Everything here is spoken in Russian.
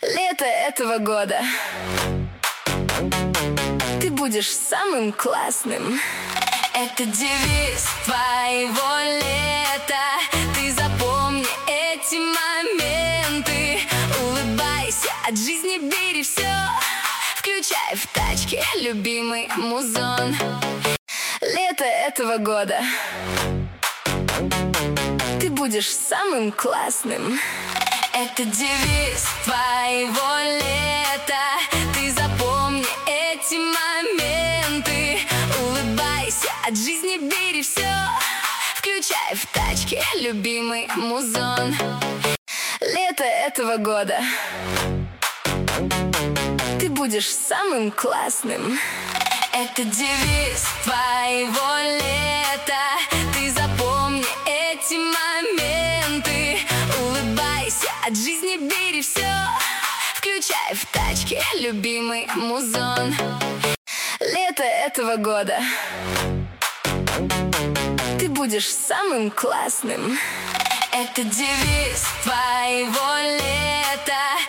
Лето этого года. Ты будешь самым классным. Это девиз твоего лета. Ты запомни эти моменты. Улыбайся, от жизни бери все. Включай в тачке любимый музон. Лето этого года. Ты будешь самым классным. Это девиз твоего лета. Ты запомни эти моменты. Улыбайся, от жизни бери все. Включай в тачке любимый музон. Лето этого года. Ты будешь самым классным. Это девиз твоего лета. Ты запомни эти моменты. Улыбайся, от жизни бери все. Включай в тачке любимый музон. Лето этого года. Ты будешь самым классным. Это девиз твоего лета.